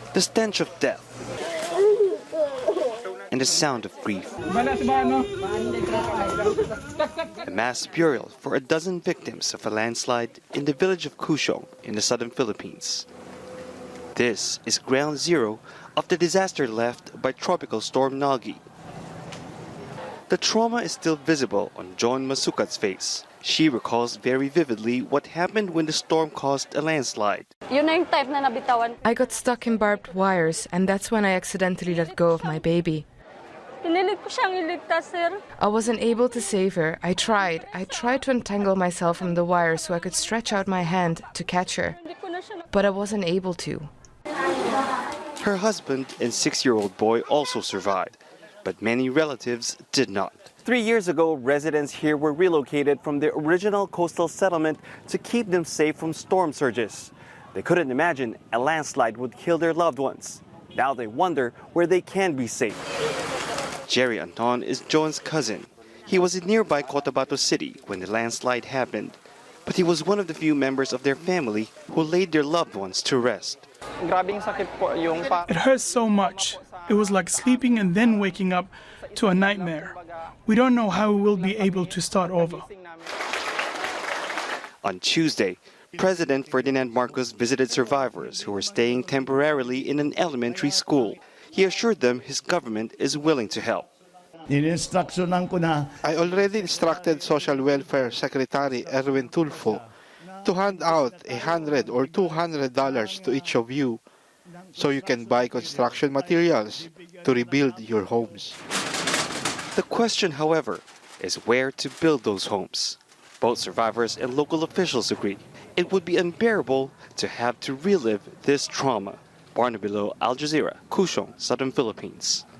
The stench of death and the sound of grief. A mass burial for a dozen victims of a landslide in the village of Cusiong in the southern Philippines. This is ground zero of the disaster left by Tropical Storm Nagi. The trauma is still visible on John Masukat's face. She recalls very vividly what happened when the storm caused a landslide. I got stuck in barbed wires, and that's when I accidentally let go of my baby. I wasn't able to save her. I tried to untangle myself from the wire so I could stretch out my hand to catch her, but I wasn't able to. Her husband and 6-year-old boy also survived, but many relatives did not. 3 years ago, residents here were relocated from the original coastal settlement to keep them safe from storm surges. They couldn't imagine a landslide would kill their loved ones. Now they wonder where they can be safe. Jerry Anton is John's cousin. He was in nearby Cotabato City when the landslide happened, but he was one of the few members of their family who laid their loved ones to rest. It hurts so much. It was like sleeping and then waking up to a nightmare. We don't know how we will be able to start over. On Tuesday, President Ferdinand Marcos visited survivors who were staying temporarily in an elementary school. He assured them his government is willing to help. I already instructed Social Welfare Secretary Erwin Tulfo to hand out $100 or $200 to each of you so you can buy construction materials to rebuild your homes. The question, however, is where to build those homes. Both survivors and local officials agree it would be unbearable to have to relive this trauma. Barnaby Lo, Al Jazeera, Cusiong, Southern Philippines.